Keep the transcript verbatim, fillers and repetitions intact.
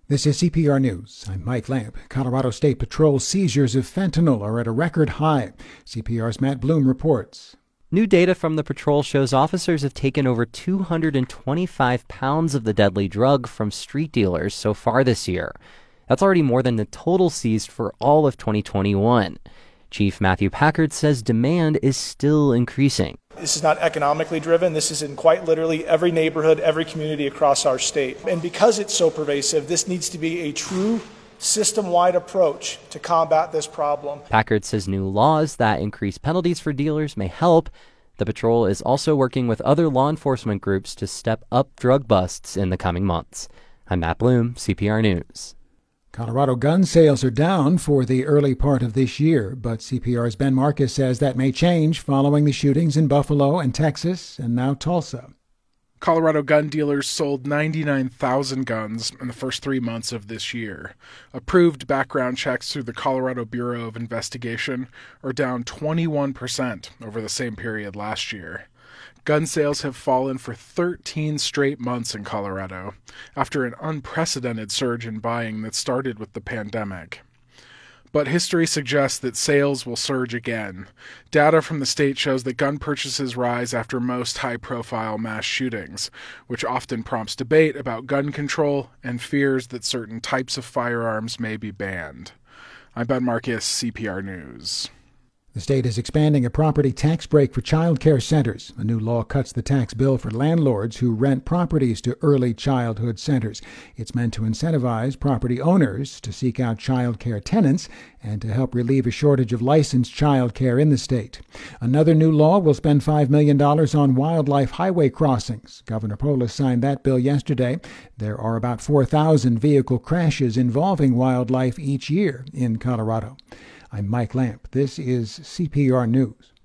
This is C P R News. I'm Mike Lamp. Colorado State Patrol seizures of fentanyl are at a record high. C P R's Matt Bloom reports. New data from the patrol shows officers have taken over two hundred twenty-five pounds of the deadly drug from street dealers so far this year. That's already more than the total seized for all of twenty twenty-one. Chief Matthew Packard says demand is still increasing. This is not economically driven. This is in quite literally every neighborhood, every community across our state. And because it's so pervasive, this needs to be a true system-wide approach to combat this problem. Packard says new laws that increase penalties for dealers may help. The patrol is also working with other law enforcement groups to step up drug busts in the coming months. I'm Matt Bloom, C P R News. Colorado gun sales are down for the early part of this year, but C P R's Ben Marcus says that may change following the shootings in Buffalo and Texas and now Tulsa. Colorado gun dealers sold ninety-nine thousand guns in the first three months of this year. Approved background checks through the Colorado Bureau of Investigation are down twenty-one percent over the same period last year. Gun sales have fallen for thirteen straight months in Colorado, after an unprecedented surge in buying that started with the pandemic. But history suggests that sales will surge again. Data from the state shows that gun purchases rise after most high-profile mass shootings, which often prompts debate about gun control and fears that certain types of firearms may be banned. I'm Ben Marcus, C P R News. The state is expanding a property tax break for child care centers. A new law cuts the tax bill for landlords who rent properties to early childhood centers. It's meant to incentivize property owners to seek out child care tenants and to help relieve a shortage of licensed child care in the state. Another new law will spend five million dollars on wildlife highway crossings. Governor Polis signed that bill yesterday. There are about four thousand vehicle crashes involving wildlife each year in Colorado. I'm Mike Lamp. This is C P R News.